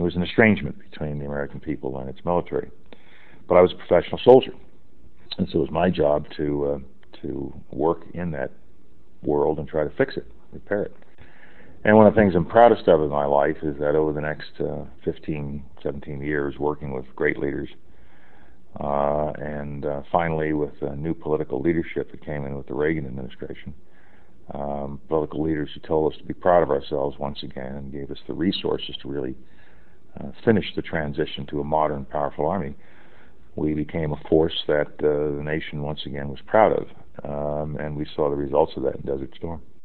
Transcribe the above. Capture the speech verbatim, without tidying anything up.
was an estrangement between the American people and its military. But I was a professional soldier, and so it was my job to uh, to work in that world and try to fix it, repair it. And one of the things I'm proudest of in my life is that over the next uh, fifteen, seventeen years, working with great leaders, uh, and uh, finally with uh, new political leadership that came in with the Reagan administration, um, political leaders who told us to be proud of ourselves once again and gave us the resources to really uh, finish the transition to a modern, powerful army. We became a force that uh, the nation once again was proud of, um, and we saw the results of that in Desert Storm.